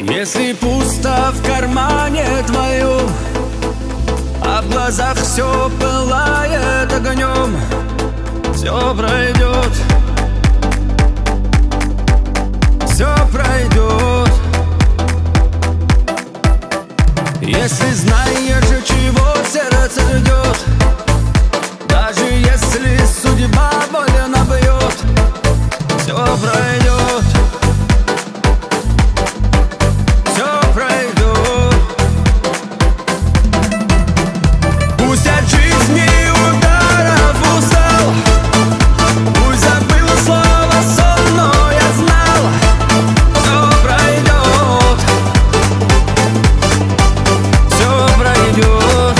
Если пусто в кармане твоем, а в глазах все пылает огнем, все пройдет, все пройдет. Если знаешь, чего сердце ждет, даже если судьба больно бьет, все пройдет, все пройдет. Пусть от жизни ударов устал, пусть забыл слово сон, но я знал, все пройдет, все пройдет.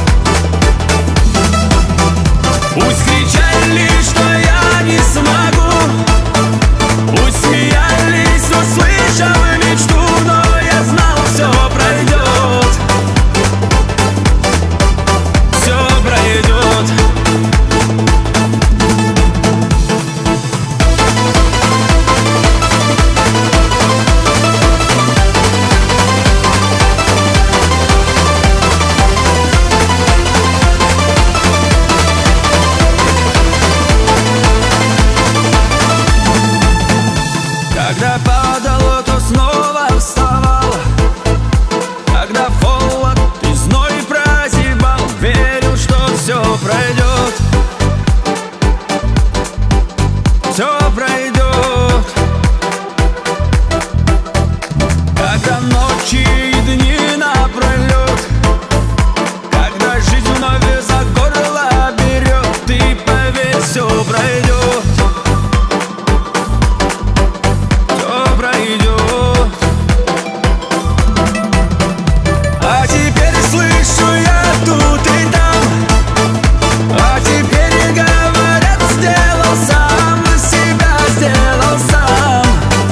Пусть кричали, что я не смогу, пусть смеялись, услышав мечту, но я знал, все пройдет, все пройдет. Когда падал, то снова вставал, когда в холод и зной прозябал, верил, что все пройдет, все пройдет. Когда ночи и дни напролет, когда жизнь вновь за горло берет, ты поверь, все пройдет. А теперь слышу я тут и там, а теперь говорят, сделал сам, себя сделал сам,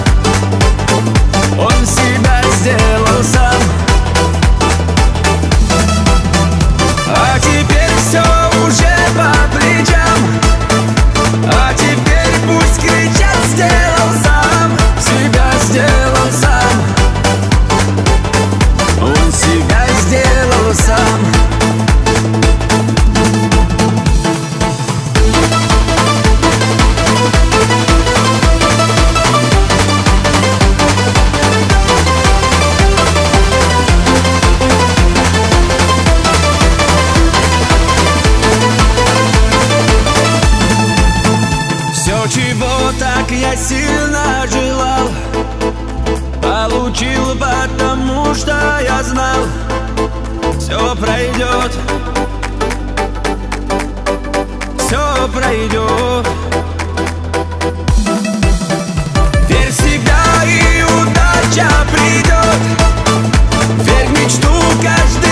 он себя сделал сам. А теперь все уже по плечам, а теперь пусть кричат, сделал сам, себя сделал сам, он себя сделал сам. Все, чего так я сильно желал, получил, потому что я знал, все пройдет, все пройдет. Верь в себя, и удача придет, верь в мечту каждый